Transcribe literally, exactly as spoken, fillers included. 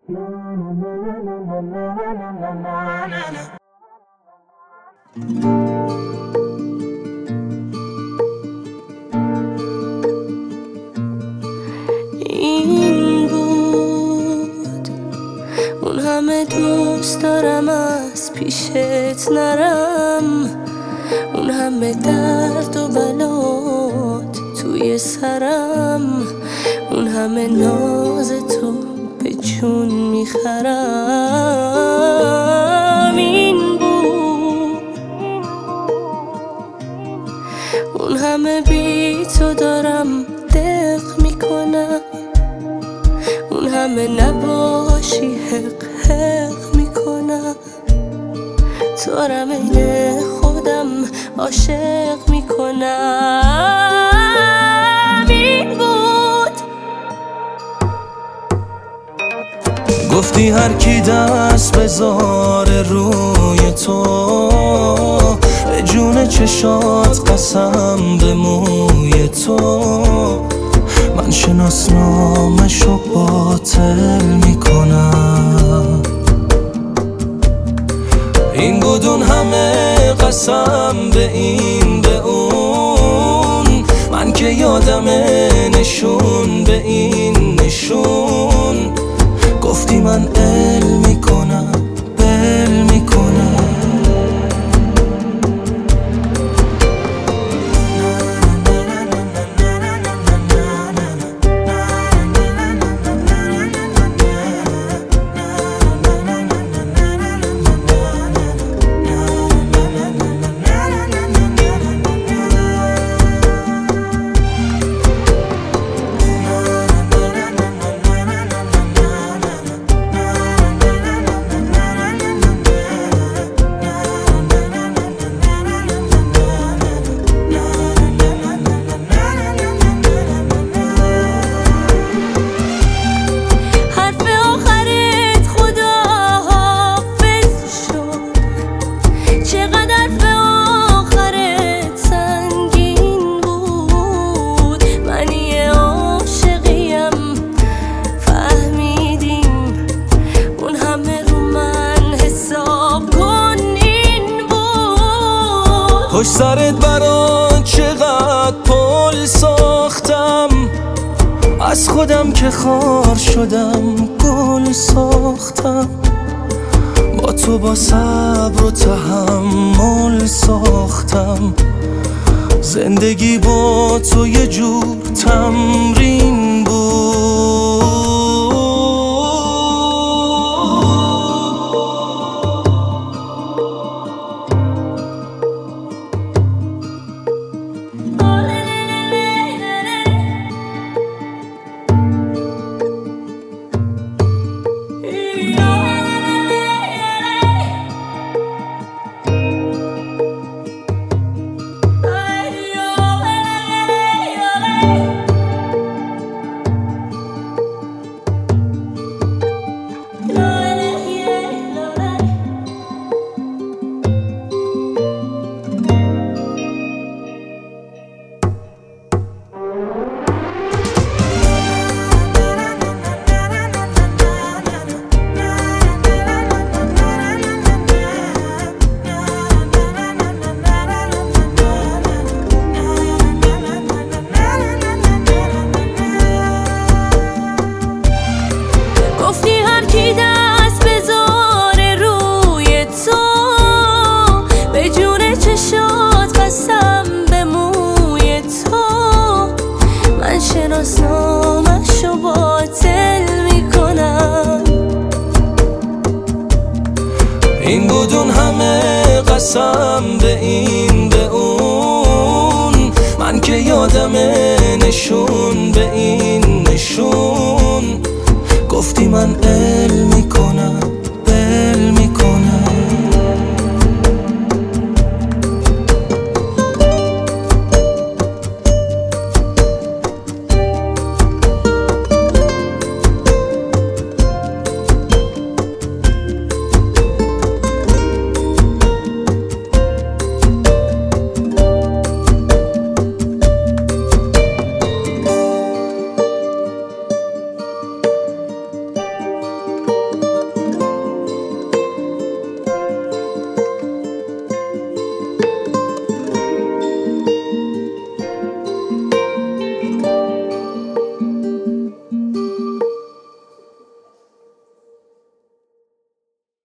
این بود اون همه دوست دارم از پیشت نرم، اون همه درد و بلات توی سرم، اون همه ناز تو به جون میخرم. این بود اون همه بی تو دارم دق میکنم، اون همه نباشی حق حق میکنم، تو رم این خودم عاشق میکنم. این بود گفتی هر کی دست بذاره روی تو، به جون چشات قسم به موی تو، من شناسنامه‌شو باطل میکنم. این بود اون همه قسم به این به اون، من که یادمه نشون به این نشون، گفتی من ال میکنم بل میکنم. پشت سرت برات چقدر پل ساختم، از خودم که خار شدم گل ساختم، با تو با صبر و تحمل ساختم، زندگی با تو یه جور تمرین بود. شناسنامه‌شو باطل میکنم. این بود اون همه قسم به این به اون، من که یادمه نشون به این نشون، گفتی من علم